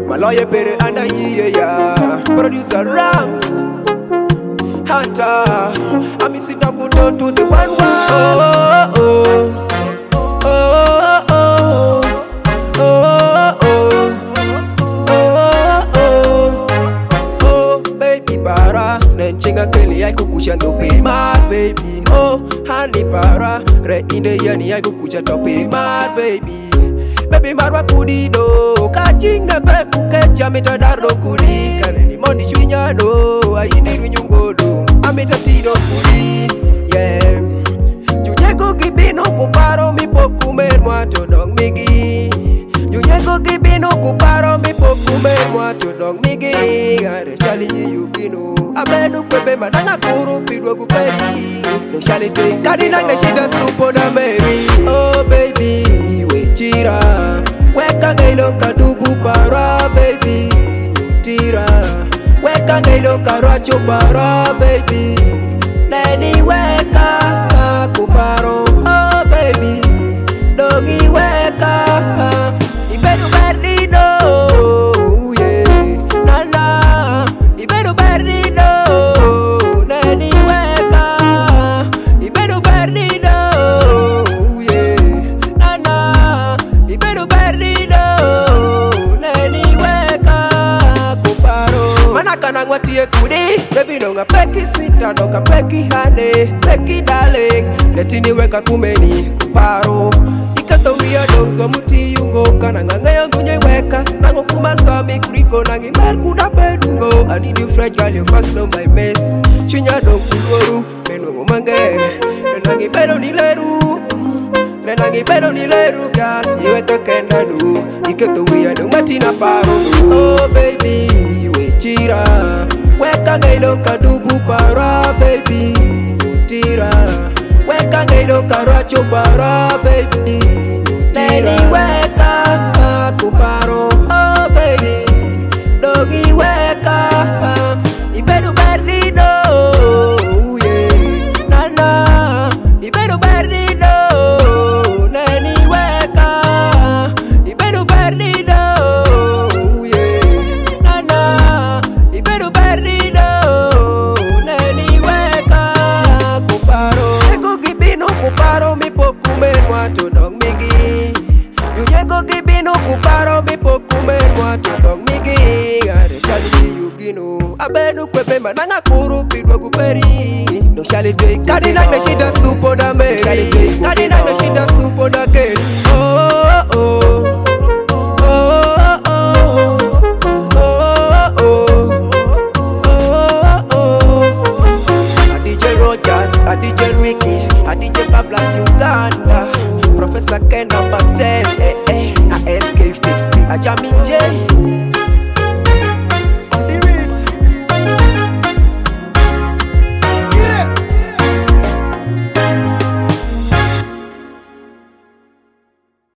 My lawyer pere and a yeah. Producer Rams Hunter. I miss it down to the one. Oh, oh, oh, oh, oh, oh, oh, oh, oh, baby para. Nenchinga keli ay kukucha no pay mad baby. Oh, honey para. Re in the yani ay kukucha no pay mad baby. Baby marwa kudido kaching na pe kukecha mitadaro kudi kaneni mondi shwinya do ayini winyungo do amita tido kudi yeah junyego gibino kuparo mipoku mermwa to dong migi junyego gibino kuparo mipoku mermwa to dong migi are chali yugino abenu kwebe mananga kuru pidwa kuperi no chali te kadina na shida supo na baby oh baby chira weka ngailo kadubu para baby tira weka ngailo karacho para baby neni weka kuparo oh baby dogi weka ibedu perdido yeah nana ibedu perdido neni weka ibedu perdido Kanangwatie kudi baby donga peki sweet donga peki honey peki darling letini weka kumeni kuparo ikato wia dong so muti yungo kananga yangu nye weka nango kumasa mi kriko nangi merku da bedungo I need you fresh girl you fast know my mess chunya dong kugoru menungo mange nangi pero ni leru nangi pero ni leru girl yeweka kenda du ikato wia dong matina paro oh baby chira weka ngailo kadubu para baby tira weka ngailo karacho para baby tira weka kuparo oh baby dogi weka ibedu perdido yeah nana ibedu perdido neni weka ibedu perdido kuparo mipoku mermwa to dong migi Yunyego gibino kuparo mipoku mermwa to dong migi Are chali yugino abenu kwepe mananga kuru pidwa kuperi No shali dey kadina na shida supo da meri kadina na shida supo da keri oh oh DJ Ricky, DJ Pablas Uganda, Professor Kena